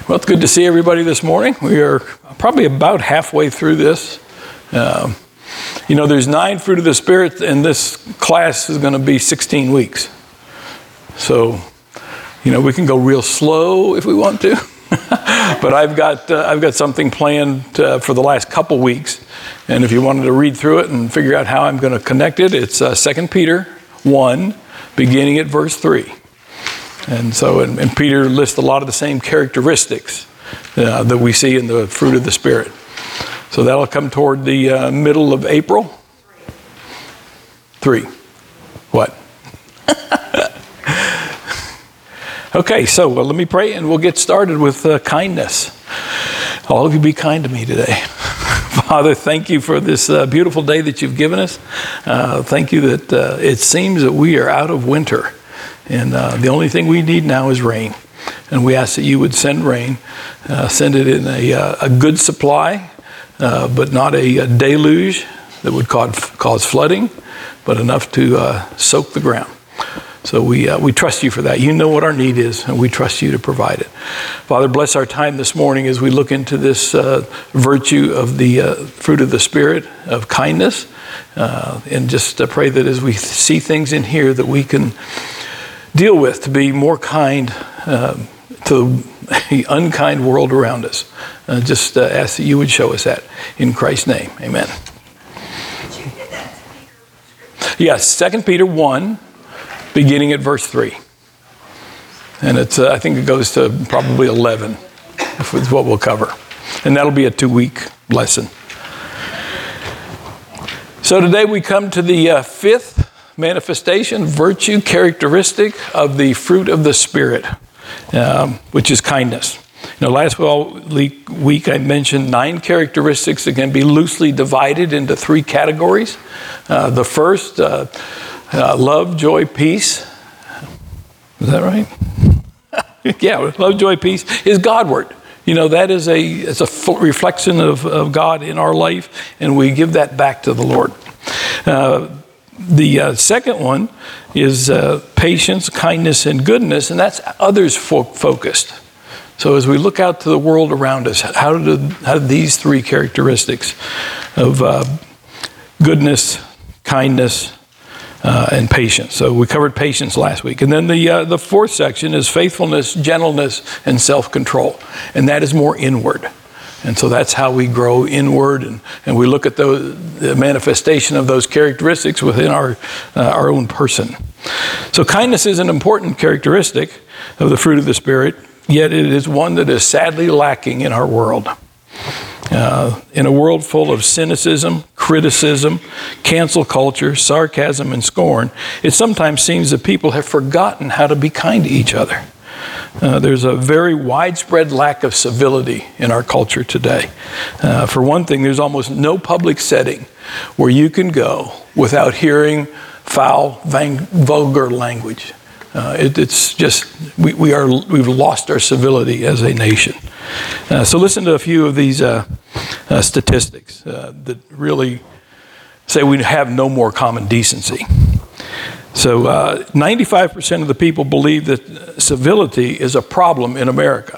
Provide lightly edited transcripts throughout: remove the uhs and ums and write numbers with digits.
Well, it's good to see everybody this morning. We are probably about halfway through this. There's 9 fruit of the Spirit, and this class is going to be 16 weeks. So, we can go real slow if we want to. But I've got something planned for the last couple weeks. And if you wanted to read through it and figure out how I'm going to connect it, it's 2 Peter 1, beginning at verse 3. And so, and Peter lists a lot of the same characteristics that we see in the fruit of the Spirit. So that'll come toward the middle of April. 3. What? Okay, so let me pray and we'll get started with kindness. All of you be kind to me today. Father, thank you for this beautiful day that you've given us. Thank you that it seems that we are out of winter. And the only thing we need now is rain. And we ask that you would send rain, send it in a good supply, but not a deluge that would cause flooding, but enough to soak the ground. So we trust you for that. You know what our need is, and we trust you to provide it. Father, bless our time this morning as we look into this virtue of the fruit of the Spirit, of kindness, and just pray that as we see things in here that we can deal with to be more kind to the unkind world around us. Just ask that you would show us that in Christ's name. Amen. Yes, 2 Peter 1, beginning at verse 3. And it's I think it goes to probably 11, is what we'll cover. And that'll be a 2-week lesson. So today we come to the 5th manifestation, virtue, characteristic of the fruit of the Spirit, which is kindness. Last week I mentioned 9 characteristics that can be loosely divided into 3 categories. The first, love, joy, peace. Is that right? Yeah, love, joy, peace is Godward. That is it's a reflection of God in our life, and we give that back to the Lord. The second one is patience, kindness, and goodness, and that's others focused. So as we look out to the world around us, how do these 3 characteristics of goodness, kindness, and patience? So we covered patience last week. And then the 4th section is faithfulness, gentleness, and self-control. And that is more inward. And so that's how we grow inward, and we look at the manifestation of those characteristics within our own person. So kindness is an important characteristic of the fruit of the Spirit, yet it is one that is sadly lacking in our world. In a world full of cynicism, criticism, cancel culture, sarcasm, and scorn, it sometimes seems that people have forgotten how to be kind to each other. There's a very widespread lack of civility in our culture today. For one thing, there's almost no public setting where you can go without hearing foul, vulgar language. It's just, we've lost our civility as a nation. So listen to a few of these statistics that really say we have no more common decency. So 95% of the people believe that civility is a problem in America.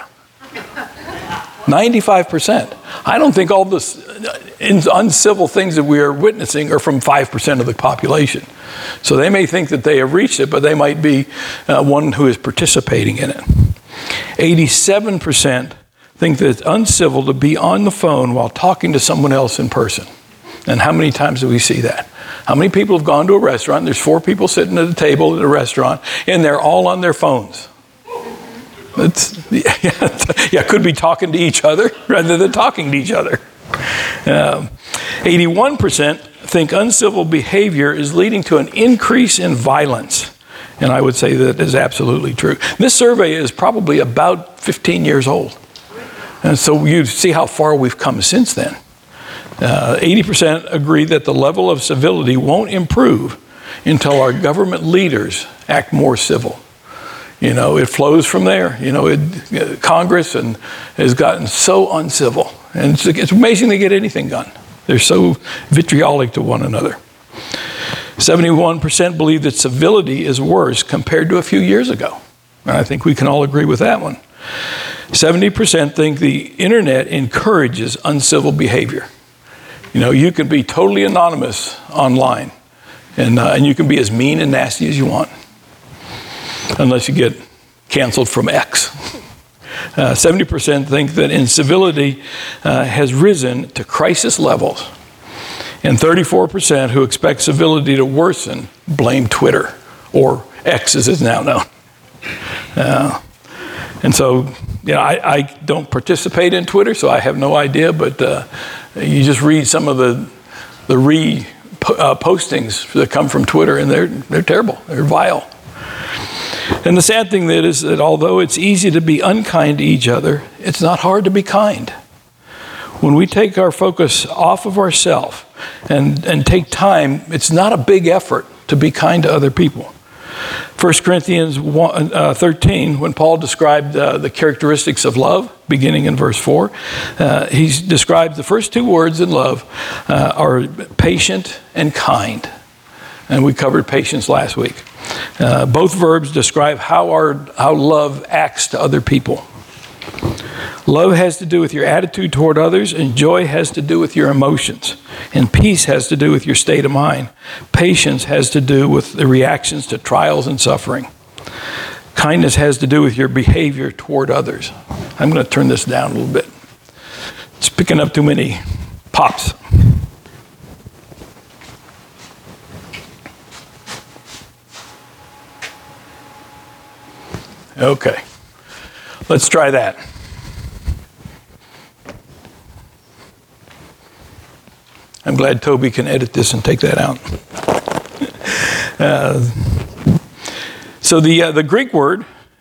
95%. I don't think all the uncivil things that we are witnessing are from 5% of the population. So they may think that they have reached it, but they might be one who is participating in it. 87% think that it's uncivil to be on the phone while talking to someone else in person. And how many times do we see that? How many people have gone to a restaurant? There's 4 people sitting at a table at a restaurant, and they're all on their phones. Could be talking to each other rather than talking to each other. 81% think uncivil behavior is leading to an increase in violence. And I would say that is absolutely true. This survey is probably about 15 years old. And so you see how far we've come since then. 80% agree that the level of civility won't improve until our government leaders act more civil. It flows from there. Congress has gotten so uncivil. And it's amazing they get anything done. They're so vitriolic to one another. 71% believe that civility is worse compared to a few years ago. And I think we can all agree with that one. 70% think the internet encourages uncivil behavior. You know, you can be totally anonymous online, and you can be as mean and nasty as you want, unless you get canceled from X. 70% think that incivility has risen to crisis levels. And 34% who expect civility to worsen blame Twitter, or X as it's now known. And so, you know, I don't participate in Twitter, so I have no idea, but you just read some of the postings that come from Twitter, and they're terrible, they're vile. And the sad thing is that although it's easy to be unkind to each other, it's not hard to be kind. When we take our focus off of ourselves and take time, it's not a big effort to be kind to other people. 1 Corinthians 13, when Paul described the characteristics of love, beginning in verse 4, he described the first two words in love are patient and kind. And we covered patience last week. Both verbs describe how love acts to other people. Love has to do with your attitude toward others, and joy has to do with your emotions. And peace has to do with your state of mind. Patience has to do with the reactions to trials and suffering. Kindness has to do with your behavior toward others. I'm going to turn this down a little bit. It's picking up too many pops. Okay, let's try that. I'm glad Toby can edit this and take that out. So the Greek word,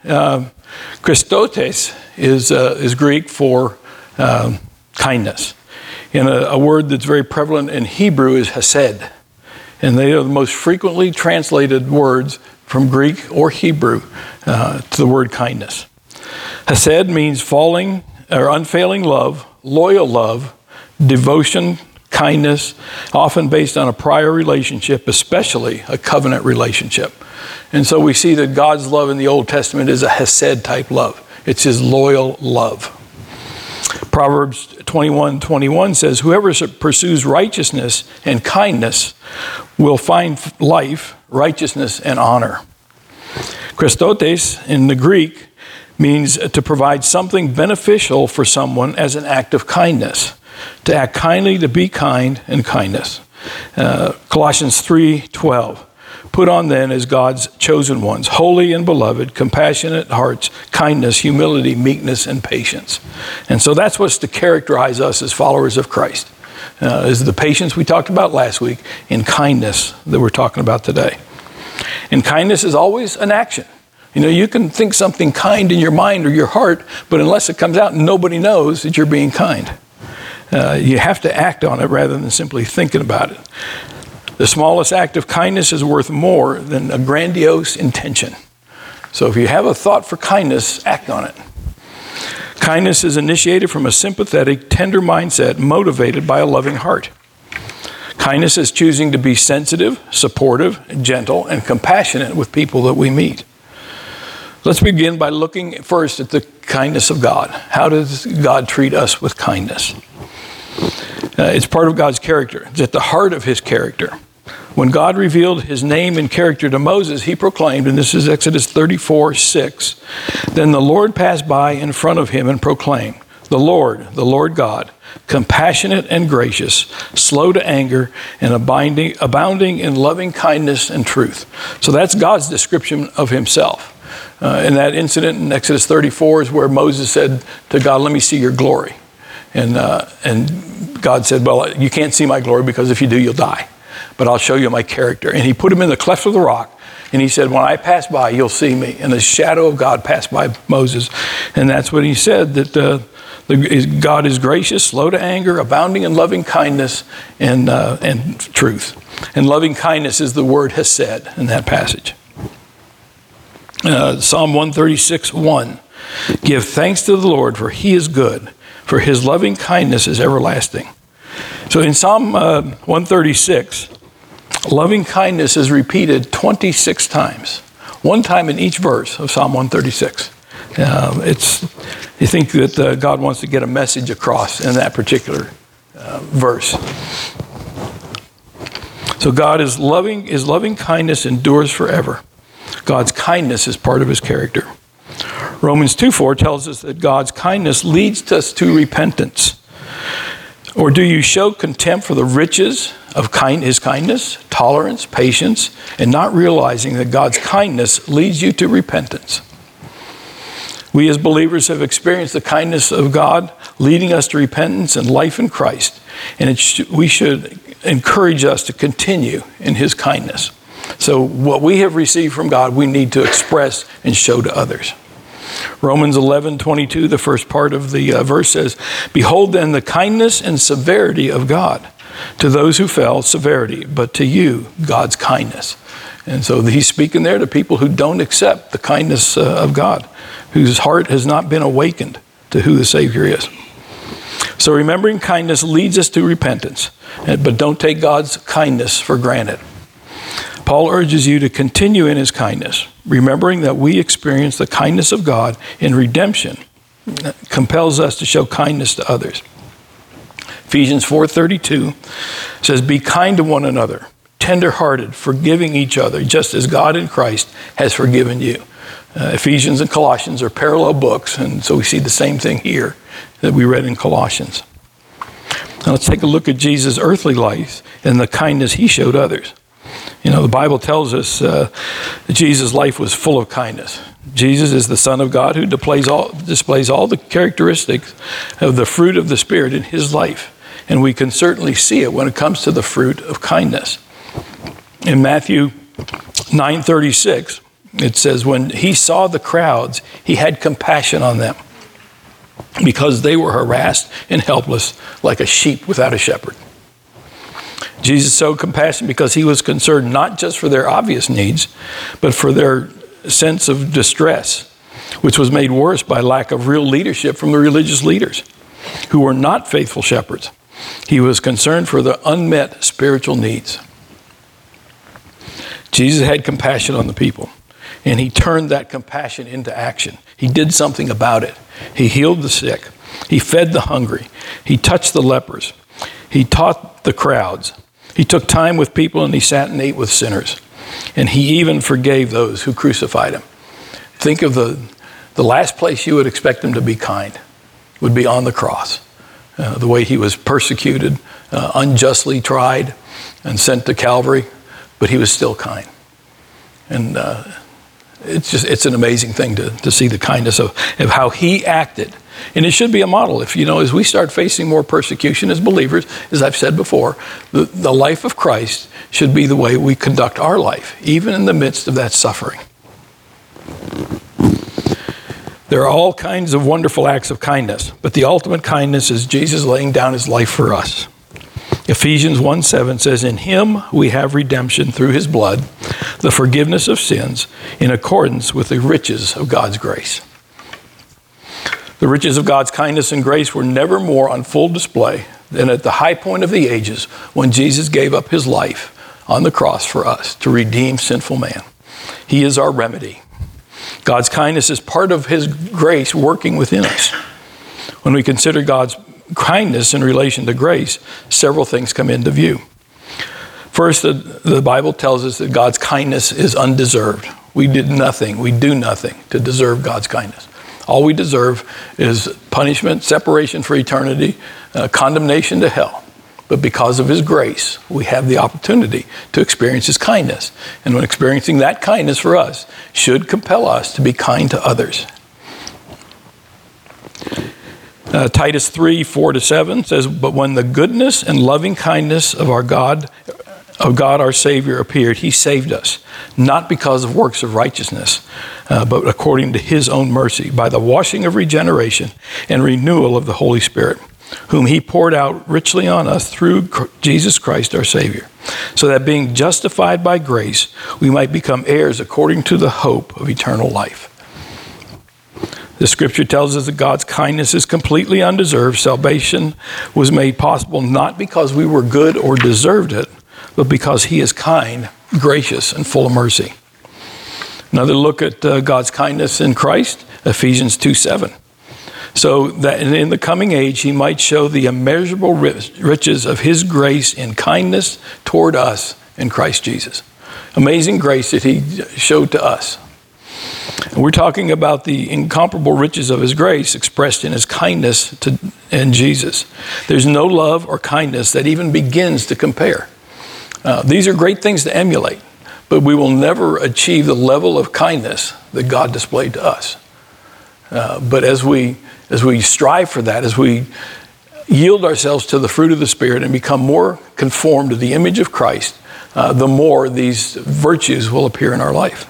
Christotes, is Greek for kindness. And a word that's very prevalent in Hebrew is hesed. And they are the most frequently translated words from Greek or Hebrew to the word kindness. Hesed means unfailing love, loyal love, devotion, kindness, often based on a prior relationship, especially a covenant relationship. And so we see that God's love in the Old Testament is a hesed type love. It's his loyal love. Proverbs 21:21 says, whoever pursues righteousness and kindness will find life, righteousness, and honor. Christotes in the Greek means to provide something beneficial for someone as an act of kindness. To act kindly, to be kind, and kindness. Colossians 3:12. Put on then as God's chosen ones, holy and beloved, compassionate hearts, kindness, humility, meekness, and patience. And so that's what's to characterize us as followers of Christ. Is the patience we talked about last week, and kindness that we're talking about today. And kindness is always an action. You know, you can think something kind in your mind or your heart, but unless it comes out, nobody knows that you're being kind. You have to act on it rather than simply thinking about it. The smallest act of kindness is worth more than a grandiose intention. So if you have a thought for kindness, act on it. Kindness is initiated from a sympathetic, tender mindset motivated by a loving heart. Kindness is choosing to be sensitive, supportive, gentle, and compassionate with people that we meet. Let's begin by looking first at the kindness of God. How does God treat us with kindness? It's part of God's character. It's at the heart of his character. When God revealed his name and character to Moses, he proclaimed, and this is Exodus 34:6, then the Lord passed by in front of him and proclaimed, the Lord God, compassionate and gracious, slow to anger, and abounding in loving kindness and truth. So that's God's description of himself. And that incident in Exodus 34 is where Moses said to God, let me see your glory. And God said, well, you can't see my glory because if you do, you'll die. But I'll show you my character. And he put him in the cleft of the rock. And he said, when I pass by, you'll see me. And the shadow of God passed by Moses. And that's what he said, that God is gracious, slow to anger, abounding in loving kindness and truth. And loving kindness is the word hesed in that passage. Psalm 136:1. Give thanks to the Lord, for he is good, for his loving kindness is everlasting. So in Psalm 136, loving kindness is repeated 26 times. One time in each verse of Psalm 136. You think that God wants to get a message across in that particular verse. So God is loving. His loving kindness endures forever. God's kindness is part of his character. Romans 2:4 tells us that God's kindness leads us to repentance. Or do you show contempt for the riches of his kindness, tolerance, patience, and not realizing that God's kindness leads you to repentance? We as believers have experienced the kindness of God leading us to repentance and life in Christ. And we should encourage us to continue in his kindness. So what we have received from God, we need to express and show to others. Romans 11:22, the first part of the verse says, "Behold then the kindness and severity of God. To those who fell, severity, but to you, God's kindness." And so he's speaking there to people who don't accept the kindness of God, whose heart has not been awakened to who the Savior is. So remembering kindness leads us to repentance, but don't take God's kindness for granted. Paul urges you to continue in his kindness, remembering that we experience the kindness of God in redemption. That compels us to show kindness to others. Ephesians 4:32 says, "Be kind to one another, tender-hearted, forgiving each other, just as God in Christ has forgiven you." Ephesians and Colossians are parallel books, and so we see the same thing here that we read in Colossians. Now let's take a look at Jesus' earthly life and the kindness he showed others. You know, the Bible tells us that Jesus' life was full of kindness. Jesus is the Son of God who displays all the characteristics of the fruit of the Spirit in his life. And we can certainly see it when it comes to the fruit of kindness. In Matthew 9:36, it says, "When he saw the crowds, he had compassion on them, because they were harassed and helpless like a sheep without a shepherd." Jesus showed compassion because he was concerned not just for their obvious needs, but for their sense of distress, which was made worse by lack of real leadership from the religious leaders who were not faithful shepherds. He was concerned for the unmet spiritual needs. Jesus had compassion on the people, and he turned that compassion into action. He did something about it. He healed the sick. He fed the hungry. He touched the lepers. He taught the crowds. He took time with people, and he sat and ate with sinners. And he even forgave those who crucified him. Think of the last place you would expect him to be kind would be on the cross. The way he was persecuted, unjustly tried, and sent to Calvary, but he was still kind. And it's an amazing thing to see the kindness of how he acted. And it should be a model. As we start facing more persecution as believers, as I've said before, the life of Christ should be the way we conduct our life, even in the midst of that suffering. There are all kinds of wonderful acts of kindness, but the ultimate kindness is Jesus laying down his life for us. Ephesians 1:7 says, "In him we have redemption through his blood, the forgiveness of sins, in accordance with the riches of God's grace." The riches of God's kindness and grace were never more on full display than at the high point of the ages when Jesus gave up his life on the cross for us to redeem sinful man. He is our remedy. God's kindness is part of his grace working within us. When we consider God's kindness in relation to grace, several things come into view. First, the Bible tells us that God's kindness is undeserved. We do nothing to deserve God's kindness. All we deserve is punishment, separation for eternity, condemnation to hell. But because of his grace, we have the opportunity to experience his kindness. And when experiencing that kindness for us should compel us to be kind to others. Titus 3:4-7 says, "But when the goodness and loving kindness of God our Savior appeared, he saved us, not because of works of righteousness, but according to his own mercy, by the washing of regeneration and renewal of the Holy Spirit, whom he poured out richly on us through Jesus Christ our Savior, so that being justified by grace, we might become heirs according to the hope of eternal life." The scripture tells us that God's kindness is completely undeserved. Salvation was made possible not because we were good or deserved it, but because he is kind, gracious, and full of mercy. Another look at God's kindness in Christ. Ephesians 2:7. So that in the coming age he might show the immeasurable riches of his grace and kindness toward us in Christ Jesus. Amazing grace that he showed to us. And we're talking about the incomparable riches of his grace expressed in his kindness in Jesus. There's no love or kindness that even begins to compare. These are great things to emulate, but we will never achieve the level of kindness that God displayed to us. But as we strive for that, as we yield ourselves to the fruit of the Spirit and become more conformed to the image of Christ, the more these virtues will appear in our life.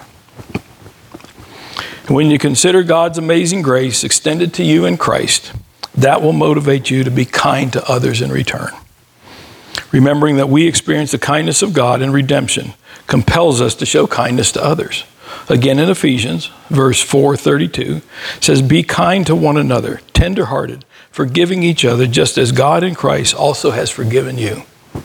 And when you consider God's amazing grace extended to you in Christ, that will motivate you to be kind to others in return. Remembering that we experience the kindness of God in redemption compels us to show kindness to others. Again, in Ephesians, verse 4:32, says, "Be kind to one another, tender-hearted, forgiving each other, just as God in Christ also has forgiven you."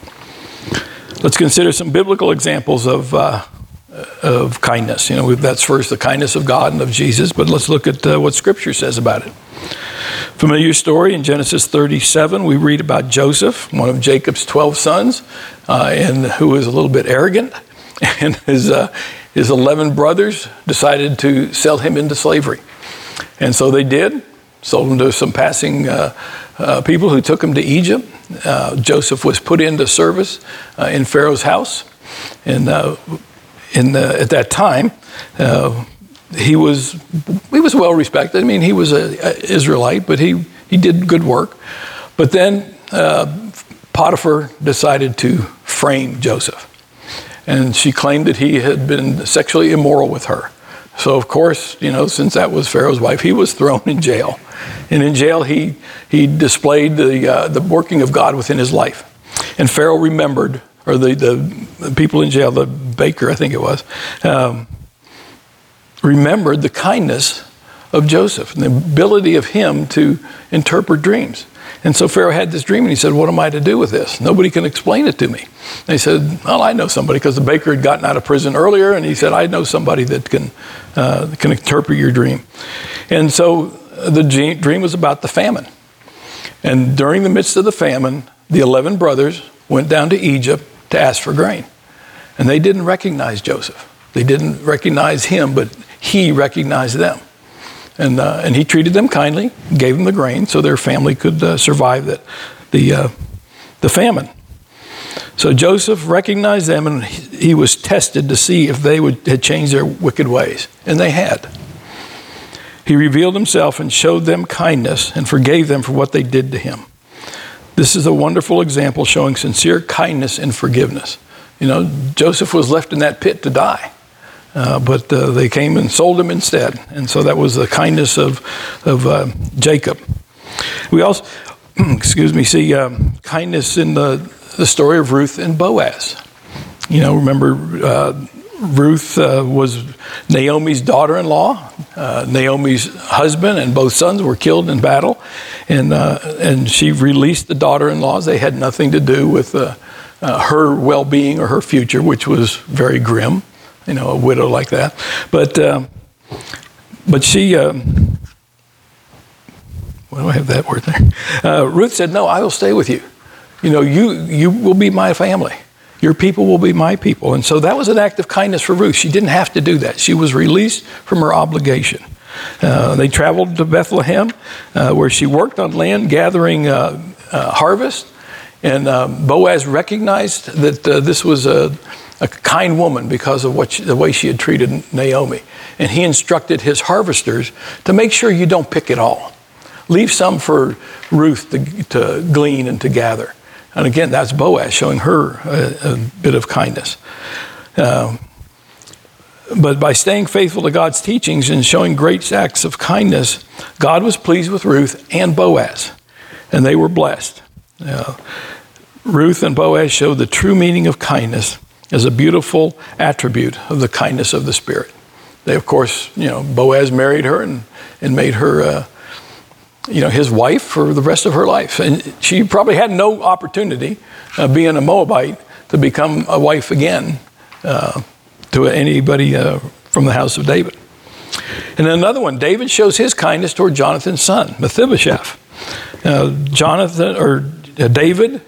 Let's consider some biblical examples of kindness. That's first the kindness of God and of Jesus, but let's look at what Scripture says about it. Familiar story in Genesis 37, we read about Joseph, one of Jacob's 12 sons, and who was a little bit arrogant, and his 11 brothers decided to sell him into slavery. And so they did, sold him to some passing people who took him to Egypt. Joseph was put into service in Pharaoh's house. And at that time, he was well respected. I mean, he was an Israelite, but he did good work. But then Potiphar decided to frame Joseph. And she claimed that he had been sexually immoral with her. So, of course, since that was Pharaoh's wife, he was thrown in jail. And in jail, he displayed the working of God within his life. And Pharaoh remembered, or the people in jail, the baker, I think it was, remembered the kindness of Joseph and the ability of him to interpret dreams. And so Pharaoh had this dream, and he said, "What am I to do with this? Nobody can explain it to me." And he said, "Well, I know somebody," because the baker had gotten out of prison earlier, and he said, "I know somebody that can interpret your dream." And so the dream was about the famine. And during the midst of the famine, the 11 brothers went down to Egypt to ask for grain. And they didn't recognize Joseph. They didn't recognize him, but he recognized them. And he treated them kindly, gave them the grain so their family could survive the famine. So Joseph recognized them, and he was tested to see if they had changed their wicked ways. And they had. He revealed himself and showed them kindness and forgave them for what they did to him. This is a wonderful example showing sincere kindness and forgiveness. Joseph was left in that pit to die. But they came and sold him instead. And so that was the kindness of Jacob. We also, see kindness in the story of Ruth and Boaz. Remember, Ruth was Naomi's daughter-in-law. Naomi's husband and both sons were killed in battle. And she released the daughter-in-laws. They had nothing to do with her well-being or her future, which was very grim. A widow like that. But she, why do I have that word there? Ruth said, "No, I will stay with you. You will be my family. Your people will be my people." And so that was an act of kindness for Ruth. She didn't have to do that. She was released from her obligation. They traveled to Bethlehem, where she worked on land gathering harvest. And Boaz recognized that this was a kind woman because of the way she had treated Naomi. And he instructed his harvesters to make sure you don't pick it all. Leave some for Ruth to glean and to gather. And again, that's Boaz showing her a bit of kindness. But by staying faithful to God's teachings and showing great acts of kindness, God was pleased with Ruth and Boaz, and they were blessed. Ruth and Boaz showed the true meaning of kindness as a beautiful attribute of the kindness of the Spirit. They, of course, Boaz married her and made her, his wife for the rest of her life. And she probably had no opportunity, being a Moabite, to become a wife again to anybody from the house of David. And another one, David shows his kindness toward Jonathan's son, Mephibosheth. David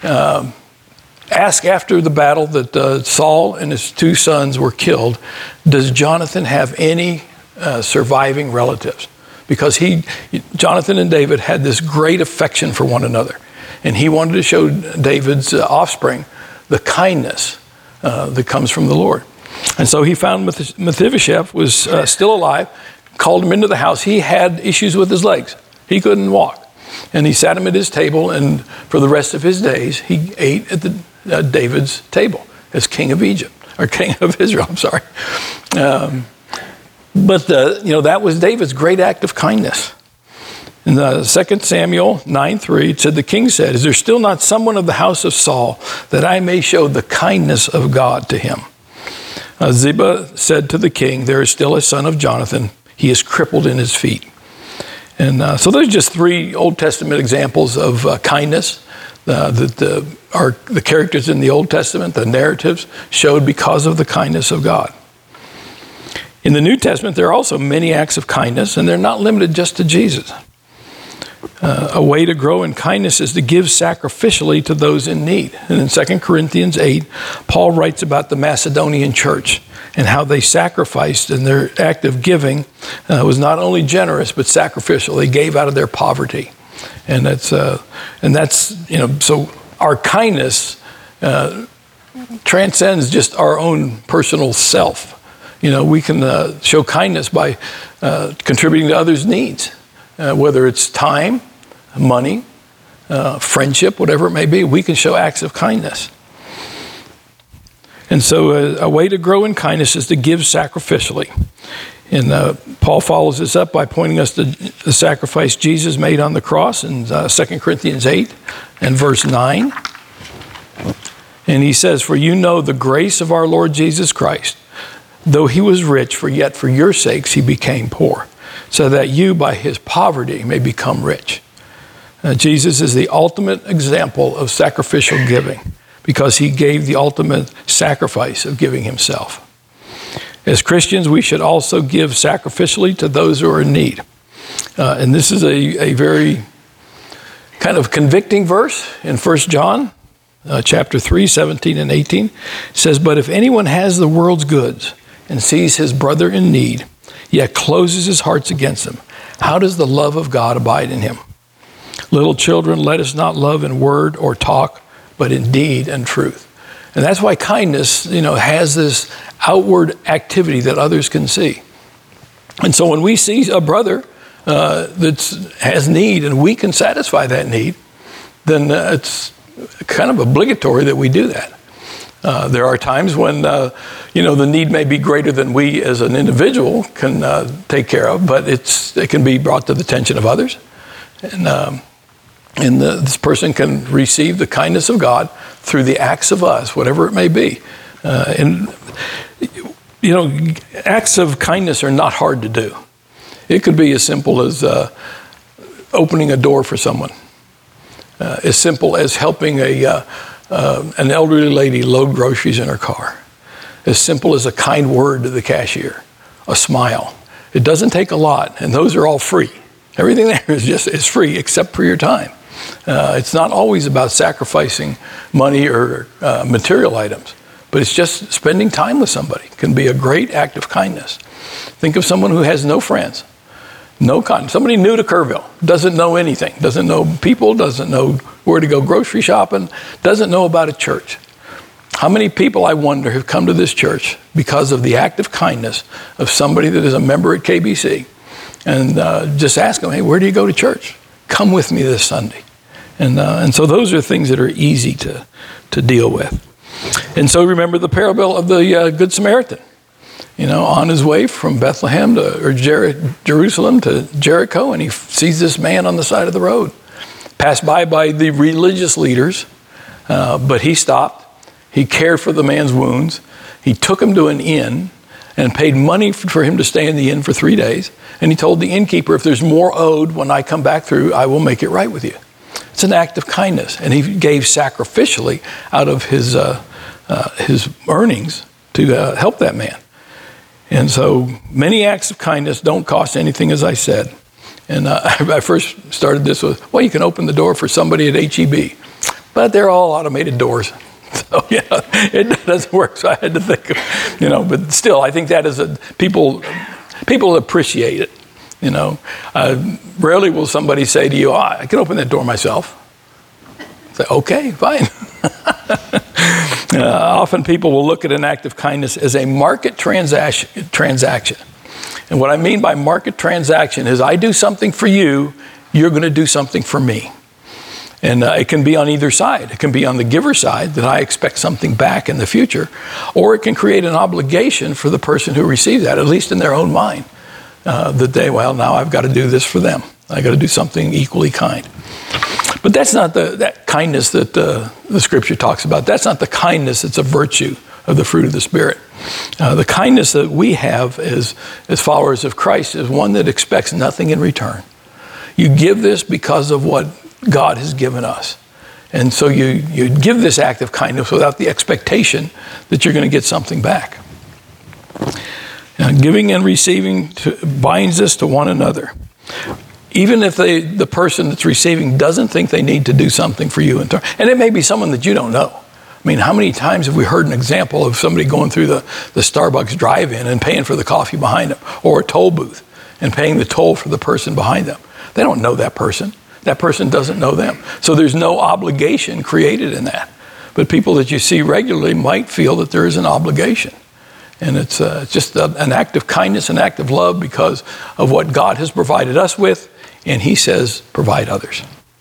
asked after the battle that Saul and his two sons were killed, does Jonathan have any surviving relatives? Because Jonathan and David had this great affection for one another. And he wanted to show David's offspring the kindness that comes from the Lord. And so he found Mephibosheth was still alive, called him into the house. He had issues with his legs. He couldn't walk. And he sat him at his table, and for the rest of his days, he ate at David's table as king of Egypt, or king of Israel, I'm sorry. But that was David's great act of kindness. In 2 Samuel 9:3, it said, the king said, is there still not someone of the house of Saul that I may show the kindness of God to him? Ziba said to the king, there is still a son of Jonathan. He is crippled in his feet. And so there's just three Old Testament examples of kindness that are the characters in the Old Testament, the narratives showed because of the kindness of God. In the New Testament, there are also many acts of kindness, and they're not limited just to Jesus. A way to grow in kindness is to give sacrificially to those in need. And in 2 Corinthians 8, Paul writes about the Macedonian church and how they sacrificed, and their act of giving was not only generous, but sacrificial. They gave out of their poverty. And so our kindness transcends just our own personal self. We can show kindness by contributing to others' needs, whether it's time, money, friendship, whatever it may be. We can show acts of kindness. And so a way to grow in kindness is to give sacrificially. And Paul follows this up by pointing us to the sacrifice Jesus made on the cross in 2 Corinthians 8 and verse 9. And he says, for you know the grace of our Lord Jesus Christ, though he was rich, yet for your sakes he became poor, so that you by his poverty may become rich. Jesus is the ultimate example of sacrificial giving because he gave the ultimate sacrifice of giving himself. As Christians, we should also give sacrificially to those who are in need. And this is a very kind of convicting verse in 1 John chapter 3, 17 and 18. It says, but if anyone has the world's goods and sees his brother in need, yet closes his heart against him, how does the love of God abide in him? Little children, let us not love in word or talk, but in deed and truth. And that's why kindness, has this outward activity that others can see. And so when we see a brother that has need and we can satisfy that need, then it's kind of obligatory that we do that. There are times when, the need may be greater than we as an individual can take care of, but it can be brought to the attention of others. And this person can receive the kindness of God through the acts of us, whatever it may be. Acts of kindness are not hard to do. It could be as simple as opening a door for someone, as simple as helping an elderly lady load groceries in her car, as simple as a kind word to the cashier, a smile. It doesn't take a lot, and those are all free. Everything there is free except for your time. It's not always about sacrificing money or material items, but it's just spending time with somebody. It can be a great act of kindness. Think of someone who has no friends, somebody new to Kerrville, doesn't know anything, doesn't know people, doesn't know where to go grocery shopping, doesn't know about a church. How many people, I wonder, have come to this church because of the act of kindness of somebody that is a member at KBC and just ask them, hey, where do you go to church? Come with me this Sunday. And so those are things that are easy to deal with. And so remember the parable of the Good Samaritan. On his way from Bethlehem Jerusalem to Jericho, and he sees this man on the side of the road. Passed by the religious leaders, but he stopped. He cared for the man's wounds. He took him to an inn and paid money for him to stay in the inn for 3 days. And he told the innkeeper, if there's more owed when I come back through, I will make it right with you. It's an act of kindness. And he gave sacrificially out of his earnings to help that man. And so many acts of kindness don't cost anything, as I said. And I first started this with, well, you can open the door for somebody at HEB. But they're all automated doors. So, yeah, it doesn't work. So I had to think of, but still, I think that is people appreciate it, Rarely will somebody say to you, I can open that door myself. Say, okay, fine. Often people will look at an act of kindness as a market transaction. And what I mean by market transaction is I do something for you, you're going to do something for me. And it can be on either side. It can be on the giver side, that I expect something back in the future, or it can create an obligation for the person who receives that, at least in their own mind, now I've got to do this for them. I got to do something equally kind. But that's not that kindness that the Scripture talks about. That's not the kindness that's a virtue of the fruit of the Spirit. The kindness that we have as followers of Christ is one that expects nothing in return. You give this because of what God has given us. And so you give this act of kindness without the expectation that you're going to get something back. Now, giving and receiving binds us to one another. Even if the person that's receiving doesn't think they need to do something for you in turn. And it may be someone that you don't know. I mean, how many times have we heard an example of somebody going through the Starbucks drive-in and paying for the coffee behind them, or a toll booth and paying the toll for the person behind them? They don't know that person. That person doesn't know them. So there's no obligation created in that. But people that you see regularly might feel that there is an obligation. And it's just an act of kindness, an act of love because of what God has provided us with, and he says, provide others.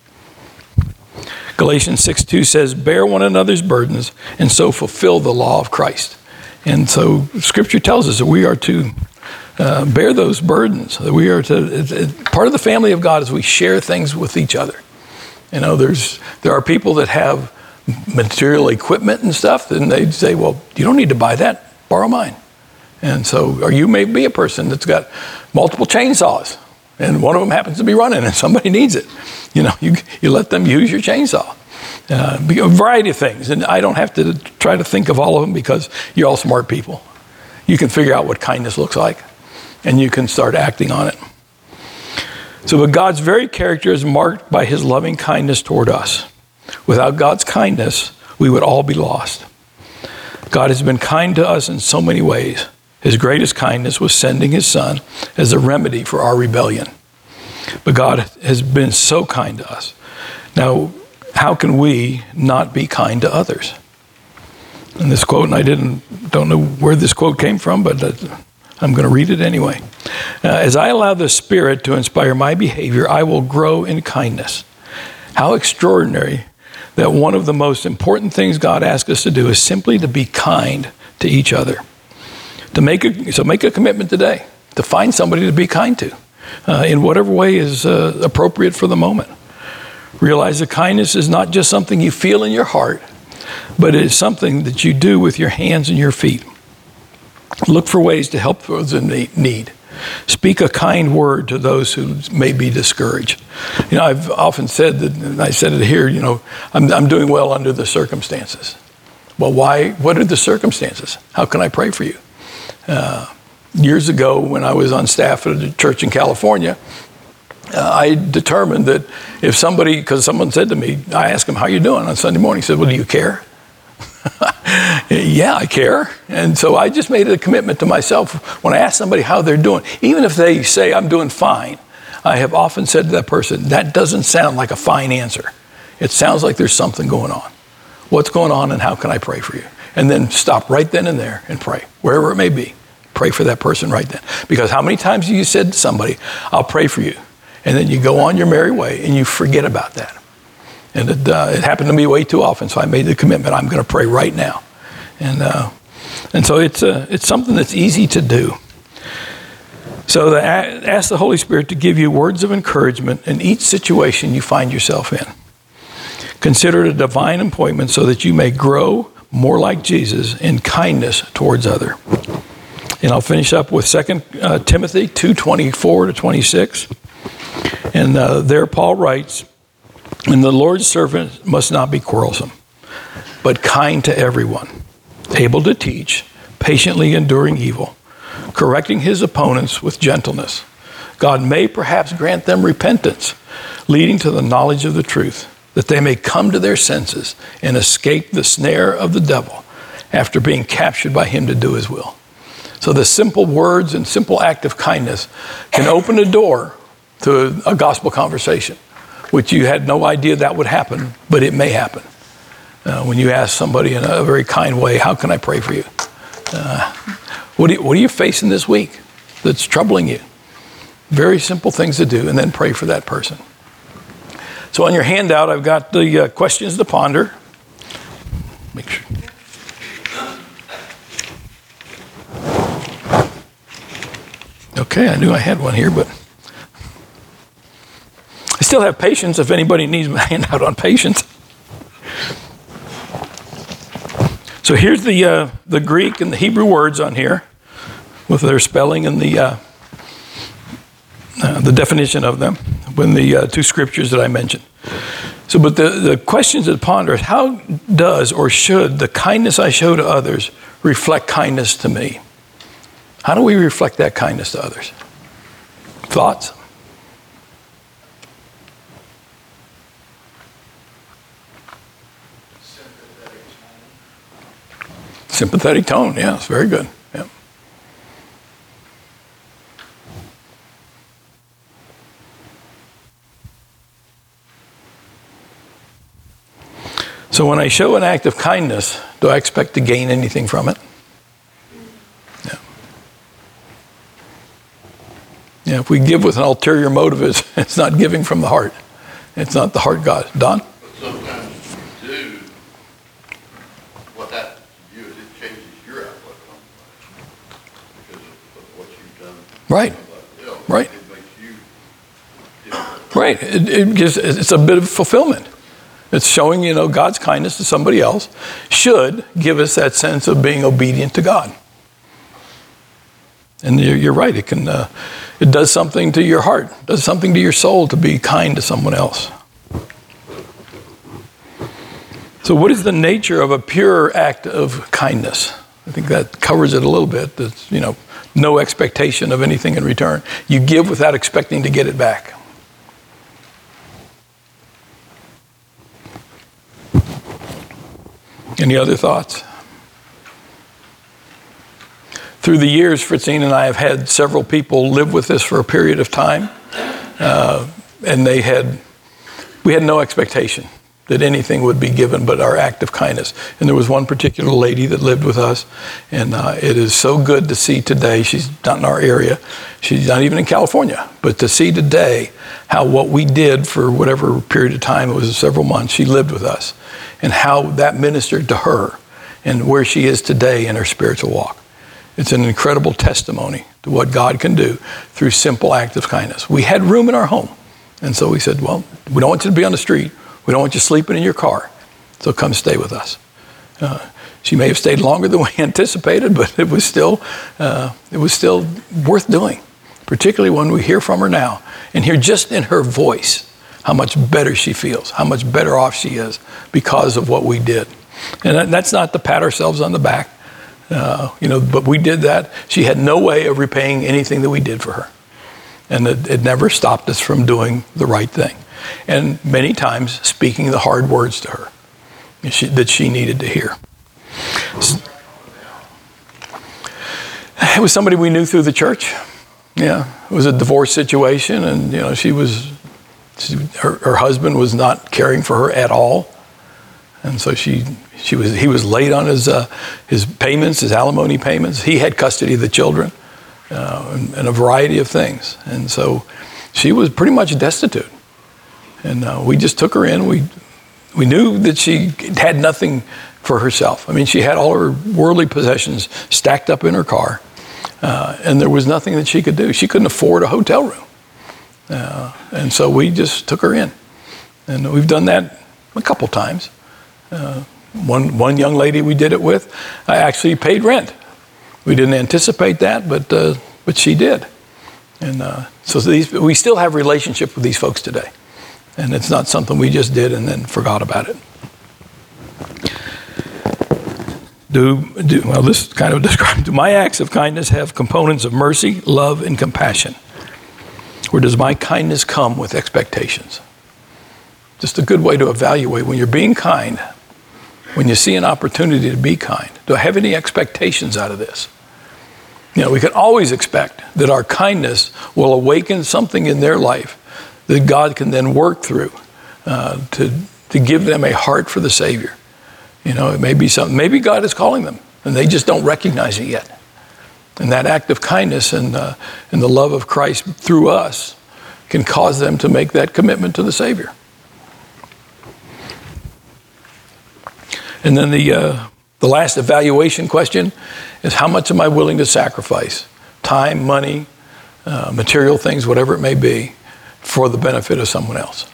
Galatians 6:2 says, bear one another's burdens and so fulfill the law of Christ. And so Scripture tells us that we are to bear those burdens. That we are to, part of the family of God is we share things with each other. There are people that have material equipment and stuff, and they say, well, you don't need to buy that, borrow mine. And so, or you may be a person that's got multiple chainsaws, and one of them happens to be running, and somebody needs it. You let them use your chainsaw. A variety of things, and I don't have to try to think of all of them because you're all smart people. You can figure out what kindness looks like, and you can start acting on it. So, but God's very character is marked by his loving kindness toward us. Without God's kindness, we would all be lost. God has been kind to us in so many ways. His greatest kindness was sending his son as a remedy for our rebellion. But God has been so kind to us. Now, how can we not be kind to others? And this quote, and I don't know where this quote came from, but I'm going to read it anyway. As I allow the Spirit to inspire my behavior, I will grow in kindness. How extraordinary that one of the most important things God asks us to do is simply to be kind to each other. So make a commitment today to find somebody to be kind to in whatever way is appropriate for the moment. Realize that kindness is not just something you feel in your heart, but it is something that you do with your hands and your feet. Look for ways to help those in need. Speak a kind word to those who may be discouraged. I've often said that, and I said it here, I'm doing well under the circumstances. Well, why? What are the circumstances? How can I pray for you? Years ago, when I was on staff at a church in California, I determined that if somebody, because someone said to me, I asked him, how you doing on Sunday morning? He said, well, do you care? Yeah, I care. And so I just made a commitment to myself when I ask somebody how they're doing, even if they say I'm doing fine, I have often said to that person, that doesn't sound like a fine answer. It sounds like there's something going on. What's going on and how can I pray for you? And then stop right then and there and pray, wherever it may be. Pray for that person right then. Because how many times have you said to somebody, I'll pray for you, and then you go on your merry way and you forget about that? And it happened to me way too often, so I made the commitment, I'm going to pray right now. And so it's something that's easy to do. So ask the Holy Spirit to give you words of encouragement in each situation you find yourself in. Consider it a divine appointment so that you may grow more like Jesus in kindness towards others. And I'll finish up with 2 Timothy 2:24-26. And there Paul writes, and the Lord's servant must not be quarrelsome, but kind to everyone, able to teach, patiently enduring evil, correcting his opponents with gentleness. God may perhaps grant them repentance, leading to the knowledge of the truth, that they may come to their senses and escape the snare of the devil after being captured by him to do his will. So the simple words and simple act of kindness can open a door to a gospel conversation, which you had no idea that would happen, but it may happen. When you ask somebody in a very kind way, how can I pray for you? What are you facing this week that's troubling you? Very simple things to do, and then pray for that person. So on your handout, I've got the questions to ponder. Make sure. Okay, I knew I had one here, but I still have patience if anybody needs my handout on patience. So here's the Greek and the Hebrew words on here with their spelling and the definition of them when the two scriptures that I mentioned. So, but the questions to ponder is, how does or should the kindness I show to others reflect kindness to me? How do we reflect that kindness to others? Thoughts? Sympathetic tone, yeah, it's very good. Yeah. So when I show an act of kindness, do I expect to gain anything from it? Yeah. Yeah, if we give with an ulterior motive, it's not giving from the heart. It's not the heart God. Don? But sometimes you do what that you is, it changes your outlook on life because of what you've done. Right. Right. It makes you different. Right. It's a bit of fulfillment. It's showing, God's kindness to somebody else should give us that sense of being obedient to God. And you're right. It does something to your heart, does something to your soul to be kind to someone else. So what is the nature of a pure act of kindness? I think that covers it a little bit. That's, no expectation of anything in return. You give without expecting to get it back. Any other thoughts? Through the years, Fritzine and I have had several people live with us for a period of time, and we had no expectation that anything would be given but our act of kindness. And there was one particular lady that lived with us, and it is so good to see today. She's not in our area. She's not even in California. But to see today how what we did for whatever period of time, it was several months, she lived with us, and how that ministered to her and where she is today in her spiritual walk. It's an incredible testimony to what God can do through simple acts of kindness. We had room in our home, and so we said, well, we don't want you to be on the street. We don't want you sleeping in your car, so come stay with us. She may have stayed longer than we anticipated, but it was still worth doing, particularly when we hear from her now and hear just in her voice how much better she feels, how much better off she is because of what we did. And that's not to pat ourselves on the back, but we did that. She had no way of repaying anything that we did for her. And it never stopped us from doing the right thing. And many times speaking the hard words to her that she needed to hear. It was somebody we knew through the church. Yeah, it was a divorce situation, and her husband was not caring for her at all, and so he was late on his payments, his alimony payments. He had custody of the children, and a variety of things, and so she was pretty much destitute. And we just took her in. We knew that she had nothing for herself. I mean, she had all her worldly possessions stacked up in her car, and there was nothing that she could do. She couldn't afford a hotel room. And so we just took her in. And we've done that a couple times. One young lady we did it with, I actually paid rent. We didn't anticipate that, but she did. And so we still have relationship with these folks today. And it's not something we just did and then forgot about it. Well, this kind of describes, do my acts of kindness have components of mercy, love, and compassion? Or does my kindness come with expectations? Just a good way to evaluate when you're being kind, when you see an opportunity to be kind. Do I have any expectations out of this? We can always expect that our kindness will awaken something in their life that God can then work through to give them a heart for the Savior. It may be something, maybe God is calling them and they just don't recognize it yet. And that act of kindness and the love of Christ through us can cause them to make that commitment to the Savior. And then the last evaluation question is, how much am I willing to sacrifice? Time, money, material things, whatever it may be, for the benefit of someone else.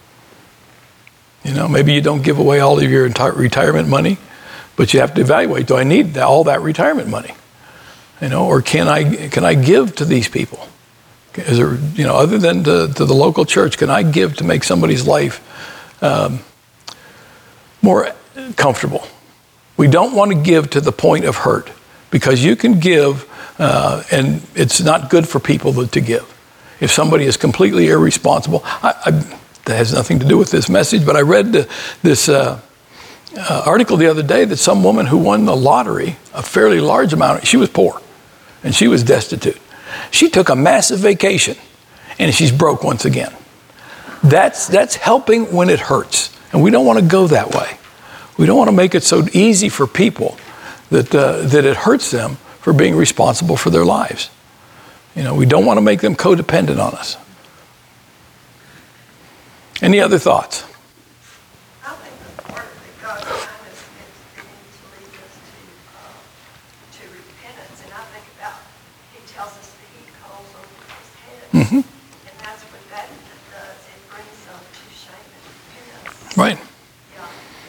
Maybe you don't give away all of your retirement money, but you have to evaluate, do I need all that retirement money? Or can I give to these people? Is there, other than to the local church, can I give to make somebody's life more comfortable? We don't want to give to the point of hurt, because you can give and it's not good for people to give. If somebody is completely irresponsible, that has nothing to do with this message, but I read this article the other day that some woman who won the lottery, a fairly large amount, she was poor and she was destitute. She took a massive vacation and she's broke once again. That's helping when it hurts, and we don't want to go that way. We don't want to make it so easy for people that it hurts them for being responsible for their lives. We don't want to make them codependent on us. Any other thoughts? I think the part that God's kindness is beginning to lead us to repentance. And I think about, He tells us to heap coals over His head. Mm-hmm. And that's what that does. It brings us to shame and repentance. Right. Yeah.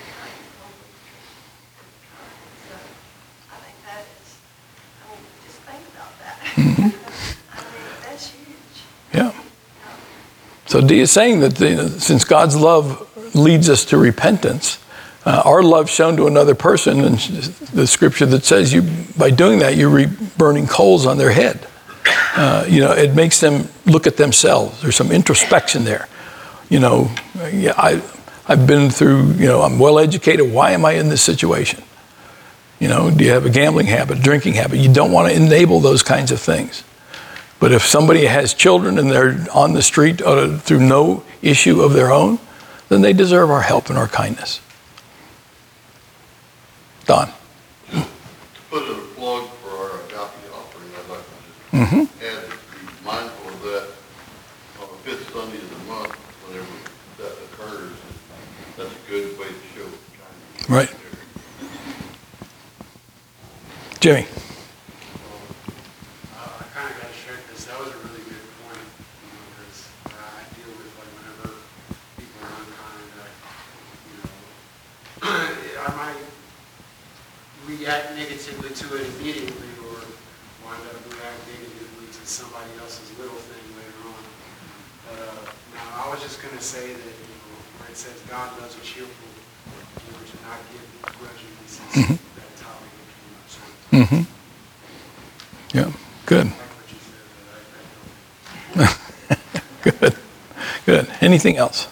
So I think that is, just think about that. Mm-hmm. That's huge. Yeah. So Dee is saying that since God's love leads us to repentance, our love shown to another person, and the scripture that says by doing that, you're burning coals on their head. It makes them look at themselves. There's some introspection there. I've been through, I'm well educated. Why am I in this situation? Do you have a gambling habit, drinking habit? You don't want to enable those kinds of things. But if somebody has children and they're on the street through no issue of their own, then they deserve our help and our kindness. Don. To put in a plug for our agape offering, I'd like to just add to be mindful of that on the fifth Sunday of the month, whenever that occurs. That's a good way to show kindness. Right. Jimmy. React negatively to it immediately, or wind up reacting negatively to somebody else's little thing later on. But now I was just going to say that where it says God loves a cheerful giver, to not give grudgingly, since that topic that came up. So. Yeah. Good. I like what you said. Good. Anything else?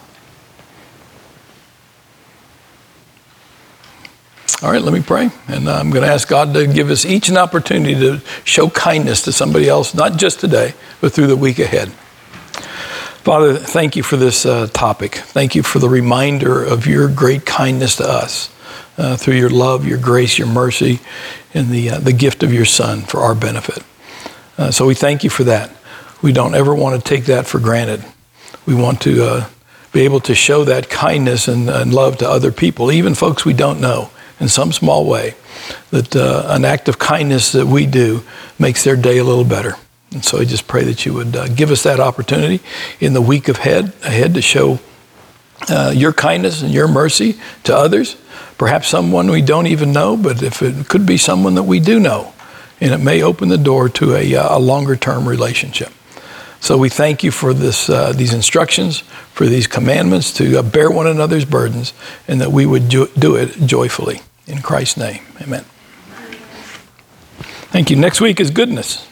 All right, let me pray. And I'm going to ask God to give us each an opportunity to show kindness to somebody else, not just today, but through the week ahead. Father, thank you for this topic. Thank you for the reminder of your great kindness to us through your love, your grace, your mercy, and the gift of your Son for our benefit. So we thank you for that. We don't ever want to take that for granted. We want to be able to show that kindness and love to other people, even folks we don't know, in some small way, that an act of kindness that we do makes their day a little better. And so I just pray that you would give us that opportunity in the week ahead to show your kindness and your mercy to others, perhaps someone we don't even know, but if it could be someone that we do know, and it may open the door to a longer-term relationship. So we thank you for these instructions, for these commandments to bear one another's burdens, and that we would do it joyfully. In Christ's name, amen. Thank you. Next week is goodness.